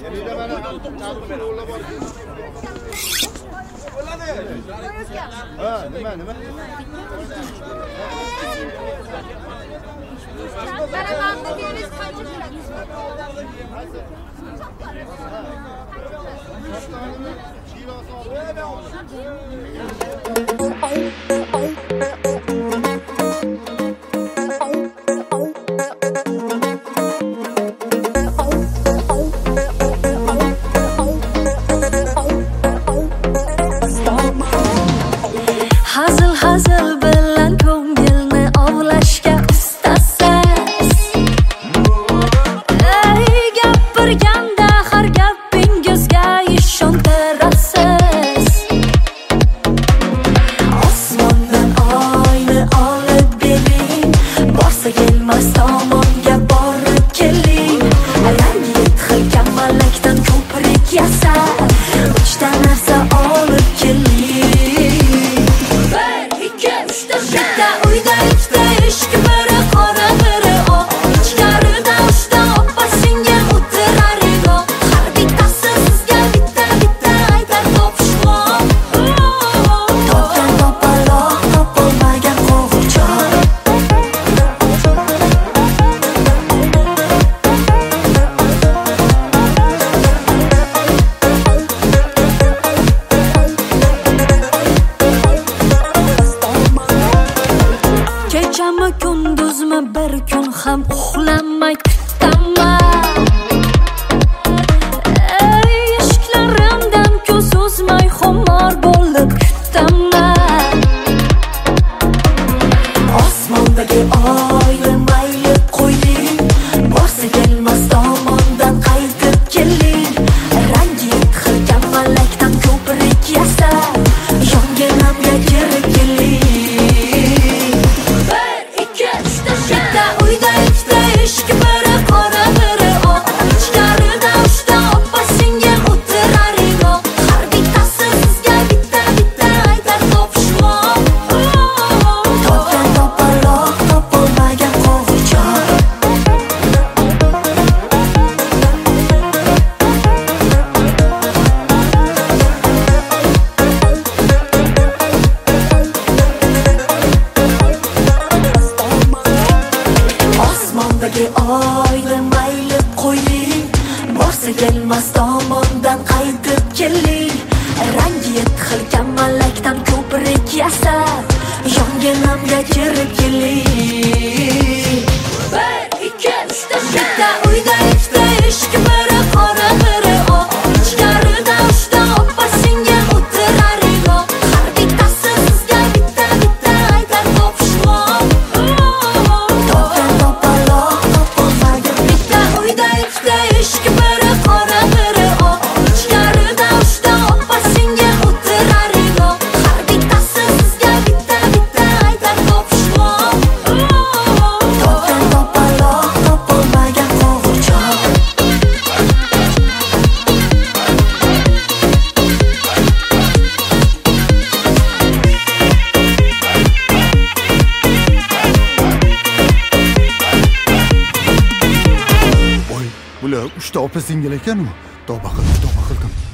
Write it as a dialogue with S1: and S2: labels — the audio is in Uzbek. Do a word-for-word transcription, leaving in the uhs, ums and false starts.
S1: Ha, nima, nima?
S2: Karavanda deniz kaçı lira?
S3: Hazil hazil bilan ko'ngilni ovlashga ustasiz. Ey gapirganda har gapingizga ishontirasiz. Osmondan oyni olib bering, borsa kelmas tomonga borib keling. Rangi yetxilgan malakdan ko'prik yasab, uchta narsa olib keling. Bitta uyda ikkita eshik, biri qora biri oq. Ichkarida uchta oppa singil o'tiraring oq. Har bittasi sizga bitta bitta aytar topishmoq. Topgan topaloq, topolmagan qo'g'irchoq. Kechami kunduzmi bir kun ham uxlamay kutaman. Ey eshiklarimdan ko'z uzmay xumor bo'lib kutaman. Osmondagi oyni mayli qo'ying, borsa kelmas tomondan qaytib keling. Rangi yetxilgan malakdan ko'prik yasab, yonginamga kirib keling. Bitta uyda ikkita eshik, biri qora biri oq. Ichkarida uchta oppa singil o'tiraring oq. Har bittasi sizga bitta bitta aytar topishmoq. Topgan topaloq, topolmagan qo'g'irchoq. Osmondagi oyni mayli qo'ying, borsa kelmas tomondan qaytib keling. Rangi yetxilgan malakdan ko'prik yasab, yonginamga kirib keling. Bir, ikki, uchta bitta uyda ikkita eshik, biri qora biri oq. Ichkarida uchta oppa singil o'tiraring oq. Har bittasi sizga bitta bitta aytar topishmoq. Topgan topaloq, topolmagan. Bitta uyda ikkita eshik, biri qora biri oq. Ichkarida uchta oppa singil o'tiraring oq. Har bittasi sizga bitta bitta aytar topishmoq. Topgan topaloq, topolmagan qo'g'irchoq.
S1: Voy, bular uchta opa singil ekan-ku. Tavba qildim, tavba qildim.